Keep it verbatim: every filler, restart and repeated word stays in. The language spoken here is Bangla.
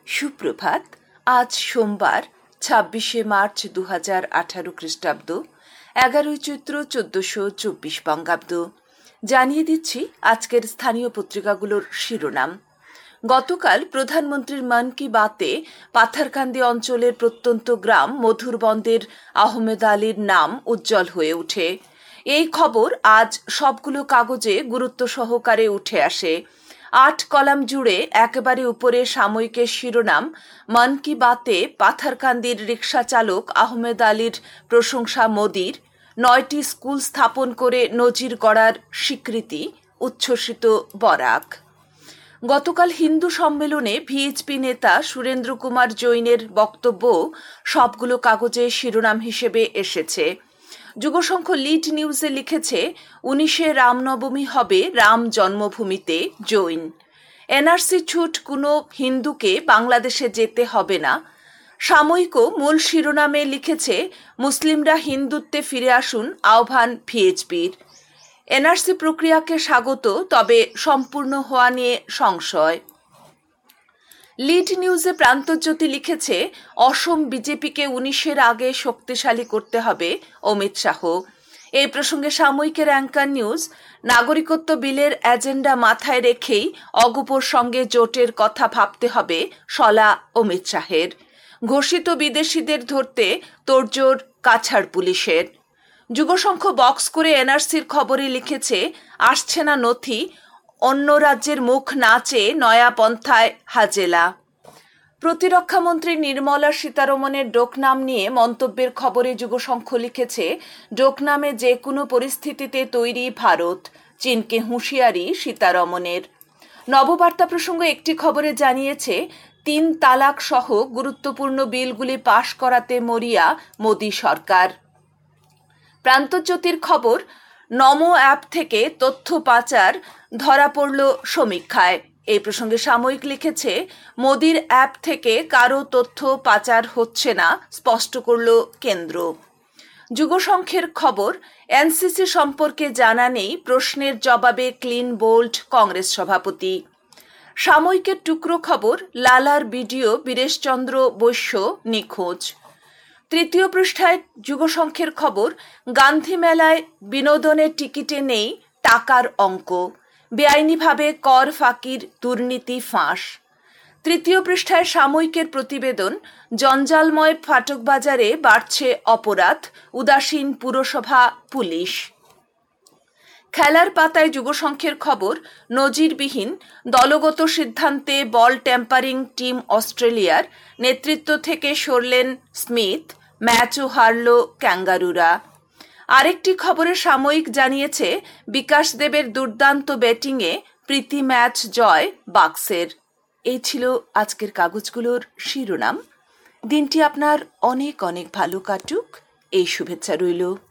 সুপ্রভাত। আজ সোমবার ছাব্বিশে মার্চ দু হাজার আঠারো খ্রিস্টাব্দ, এগারোই চৈত্র চোদ্দশো চব্বিশ বঙ্গাব্দ। জানিয়ে দিচ্ছি আজকের স্থানীয় পত্রিকাগুলোর শিরোনাম। গতকাল প্রধানমন্ত্রীর মন কি বাতে পাথারকান্দি অঞ্চলের প্রত্যন্ত গ্রাম মধুরবন্দের আহমেদ আলীর নাম উজ্জ্বল হয়ে ওঠে। এই খবর আজ সবগুলো কাগজে গুরুত্ব সহকারে উঠে আসে। আট কলাম জুড়ে একেবারে উপরে সাময়িকের শিরোনাম মন কি বাতে পাথারকান্দির রিকশা চালক আহমেদ আলীর প্রশংসা মোদির, নয়টি স্কুল স্থাপন করে নজির গড়ার স্বীকৃতি, উচ্ছ্বসিত বরাক। গতকাল হিন্দু সম্মেলনে ভিএইচপি নেতা সুরেন্দ্র কুমার জৈনের বক্তব্য সবগুলো কাগজে শিরোনাম হিসেবে এসেছে। যুগসংঘ লিড নিউজে লিখেছে, উনিশে রামনবমী হবে রাম জন্মভূমিতে জৈন। এনআরসি ছুট কোনো হিন্দুকে বাংলাদেশে যেতে হবে না। সাময়িকও মূল শিরোনামে লিখেছে, মুসলিমরা হিন্দুত্বে ফিরে আসুন আহ্বান ভিএইচপির। এনআরসি প্রক্রিয়াকে স্বাগত, তবে সম্পূর্ণ হওয়া নিয়ে সংশয়। লিড নিউজে প্রান্তজ্যোতি লিখেছে, অসম বিজেপিকে উনিশের আগে শক্তিশালী করতে হবে অমিত শাহ। এই প্রসঙ্গে সাময়িকের অ্যাঙ্কার নিউজ, নাগরিকত্ব বিলের এজেন্ডা মাথায় রেখেই অগপর সঙ্গে জোটের কথা ভাবতে হবে শলা অমিত শাহের। ঘোষিত বিদেশিদের ধরতে তোড়জোড় কাছাড় পুলিশের। যুগসংঘ বক্স করে এনআরসির খবরে লিখেছে, আসছে না নথি, অন্য রাজ্যের মুখ না চেয়ে নয়া পন্থায় হাজেলা। প্রতিরক্ষামন্ত্রী নির্মলা সীতারমণের ডোকনাম নিয়ে মন্তব্যের খবরে যুগসংঘ লিখেছে, ডোকনামে যে কোনো পরিস্থিতিতে তৈরি ভারত, চীনকে হুঁশিয়ারি সীতারমণের। নববার্তা প্রসঙ্গ একটি খবরে জানিয়েছে, তিন তালাক সহ গুরুত্বপূর্ণ বিলগুলি পাশ করাতে মরিয়া মোদী সরকার। প্রান্তজ্যোতির খবর, নমো অ্যাপ থেকে তথ্য পাচার ধরা পড়ল সমীক্ষায়। এই প্রসঙ্গে সাময়িক লিখেছে, মোদির অ্যাপ থেকে কারো তথ্য পাচার হচ্ছে না, স্পষ্ট করল কেন্দ্র। যুগসংঘের খবর, এনসিসি সম্পর্কে জানা নেই, প্রশ্নের জবাবে ক্লিন বোল্ড কংগ্রেস সভাপতি। সাময়িকের টুকরো খবর, লালার বিডিও বীরেশচন্দ্র বৈশ্য নিখোঁজ। তৃতীয় পৃষ্ঠায় যুগসংঘের খবর, গান্ধী মেলায় বিনোদনের টিকিটে নেই টাকার অঙ্ক, বেআইনিভাবে কর ফাঁকির দুর্নীতি ফাঁস। তৃতীয় পৃষ্ঠায় সাময়িকের প্রতিবেদন, জঞ্জালময় ফাটকবাজারে বাড়ছে অপরাধ, উদাসীন পুরসভা পুলিশ। খেলার পাতায় যুগসংঘের খবর, নজিরবিহীন দলগত সিদ্ধান্তে বল ট্যাম্পারিং টিম অস্ট্রেলিয়ার, নেতৃত্ব থেকে সরলেন স্মিথ, ম্যাচও হারল ক্যাঙ্গারুরা। আরেকটি খবরে সাময়িক জানিয়েছে, বিকাশ দেবের দুর্দান্ত ব্যাটিংয়ে প্রীতি ম্যাচ জয় বাক্সের। এই ছিল আজকের কাগজগুলোর শিরোনাম। দিনটি আপনার অনেক অনেক ভালো কাটুক, এই শুভেচ্ছা রইল।